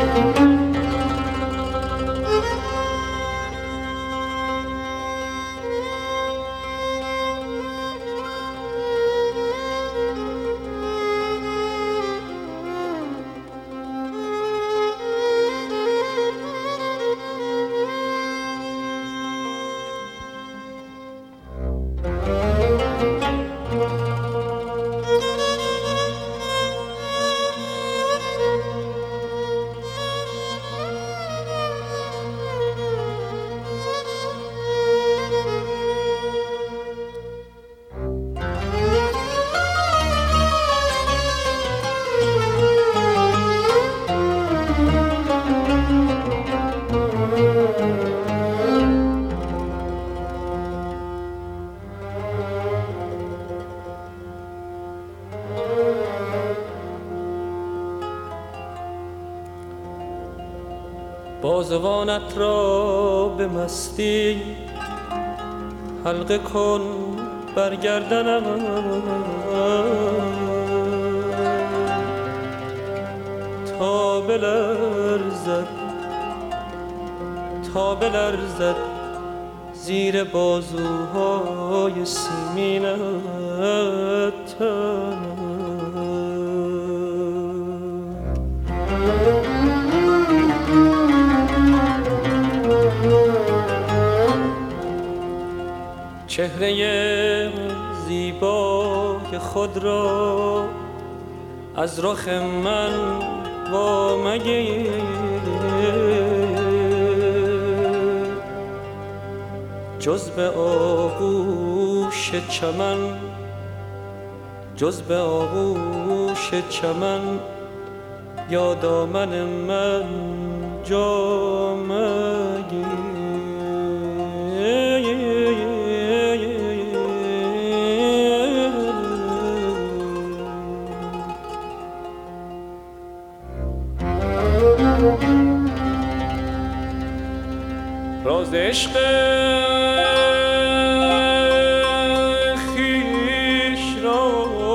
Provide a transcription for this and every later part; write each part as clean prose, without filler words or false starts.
بازوانت را به مستی حلقه کن برگردنم، تا بلرزد زیر بازوهای سیمینت تنم. چهره زیبای خود را از رخ من وا مگیر، جز به آغوش چمن یا دامن من جا مگیر. راز عشق خویش را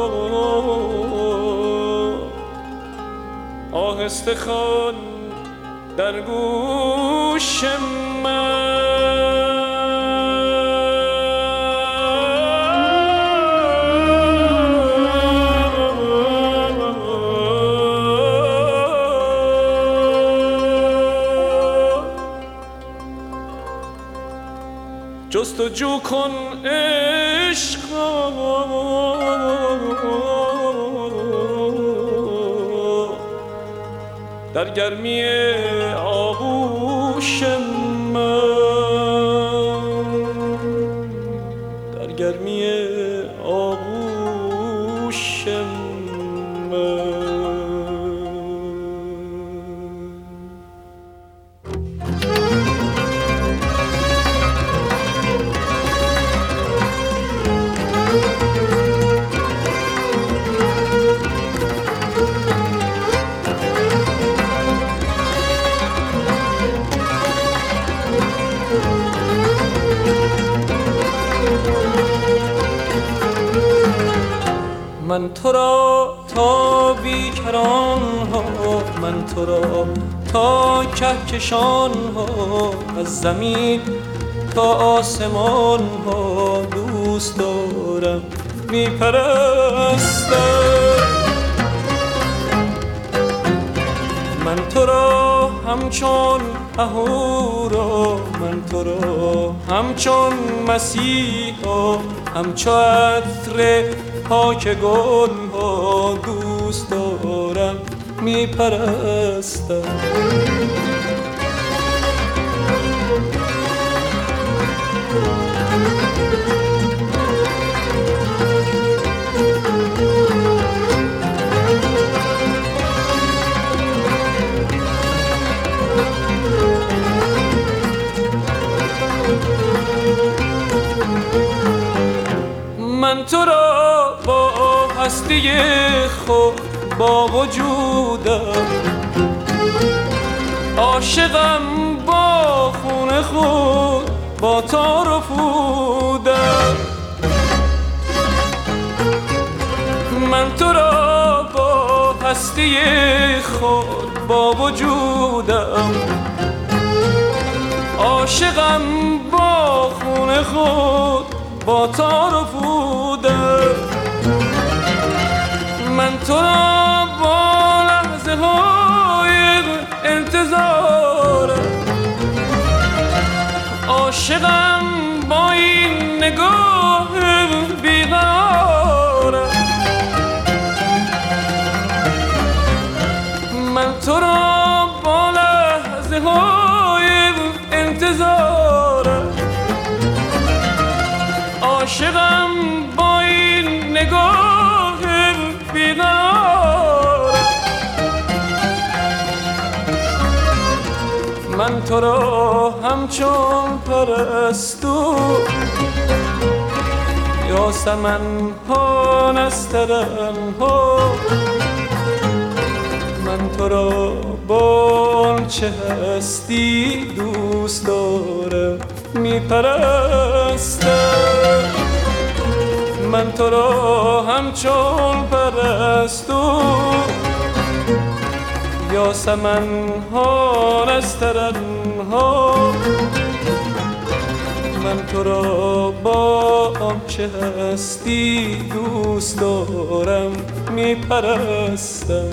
آهسته خوان در گوش من، جستجو کن عشق در گرمی آغوش من، در گرمی آغوش من. من تو را تا بیکران ها، من تو را تا کهکشان ها، از زمین تا آسمان ها دوست دارم میپرستم. من تو را همچون اهورا، من تو را همچون مسیحا، همچو عطر پاک گل ها دوست دارم میپرستم. من تو را با هستی خود با وجودم، عاشقم با خون خود با تار و پودم. من تو را با هستی خود با وجودم، عاشقم با خون خود با تار و پودم. من تو را با لحظه های انتظارم، عاشقم با این نگاه بیقرارم. من تو را با لحظه های انتظارم، عاشقم با این نگاه بیقرارم. من تو را همچون پرستو یاسمن ها نسترن ها، من تو را با آنچه هستی دوست دارم میپرستم. من تو را همچون پرستو یاسمن ها نسترن ها، من تو را با آنچه هستی دوست دارم میپرستم.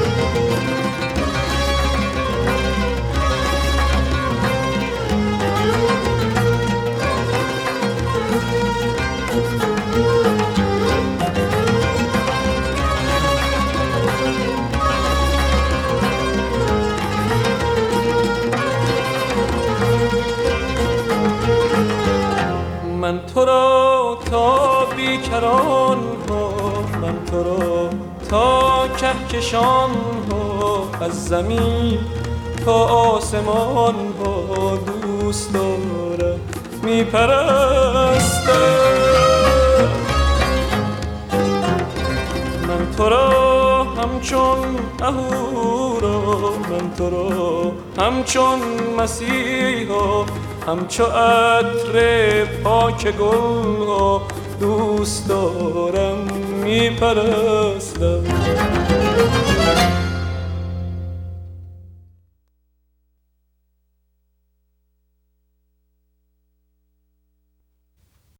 من تو را تا بیکران ها، من تو را تا کهکشان ها، از زمین تا آسمان ها دوست دارم میپرستم. من تو را همچون اهورا، من تو را همچون مسیحا، همچو عطر پاک گل ها دوست دارم میپرستم.